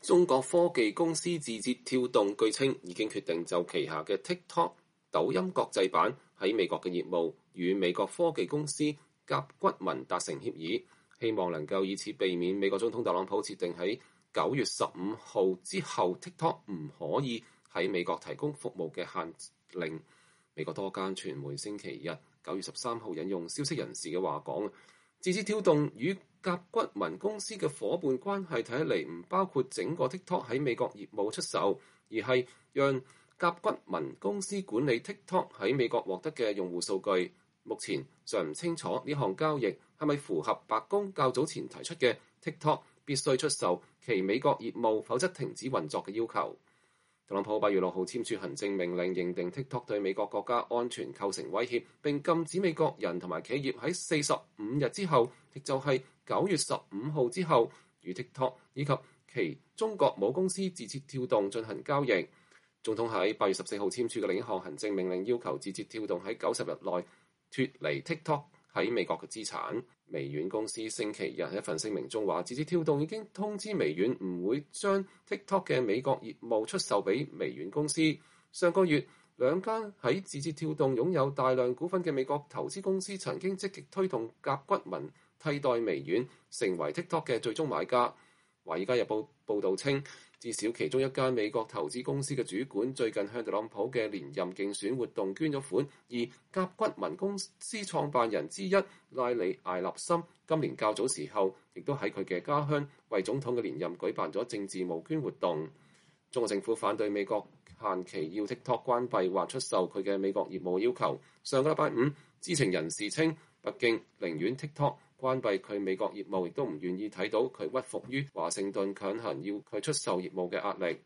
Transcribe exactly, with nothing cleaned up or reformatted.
中國科技公司字節跳動據稱已經決定就旗下嘅 TikTok 抖音國際版喺美國嘅業務與美國科技公司甲骨文達成協議，希望能夠以此避免美國總統特朗普設定喺九月十五號之後 TikTok 唔可以喺美國提供服務嘅限令。美國多間傳媒星期日九月十三號引用消息人士嘅話講，字節跳動與甲骨文公司嘅伙伴關係睇起嚟唔包括整個 TikTok 喺美國業務出售，而係讓甲骨文公司管理 TikTok 喺美國獲得嘅用戶數據。目前尚唔清楚呢項交易係咪符合白宮較早前提出嘅 TikTok 必須出售其美國業務，否則停止運作嘅要求。特朗普八月六號簽署行政命令，認定 TikTok 對美國國家安全構成威脅，並禁止美國人同埋企業喺四十五日之後，亦就係九月十五號之後，與 TikTok 以及其中國母公司字節跳動進行交易。總統喺八月十四號簽署嘅另一項行政命令，要求字節跳動喺九十日內脫離 TikTok 喺美國嘅資產。微軟公司星期日喺一份聲明中話，字節跳動已經通知微軟唔會將 TikTok 嘅美國業務出售俾微軟公司。上個月，兩間喺字節跳動擁有大量股份嘅美國投資公司曾經積極推動甲骨文替代微軟成為 TikTok 嘅最終買家。華爾街日報報導稱，至少其中一間美國投資公司嘅主管最近向特朗普嘅連任競選活動捐咗款，而甲骨文公司創辦人之一拉里艾納森今年較早時候亦都喺佢嘅家鄉為總統嘅連任舉辦咗政治募捐活動。中國政府反對美國限期要 TikTok 關閉或出售佢嘅美國業務要求。上個禮拜五，知情人士稱，北京寧願 TikTok 關閉佢美國業務，亦都唔願意睇到佢屈服於華盛頓強行要佢出售業務嘅壓力。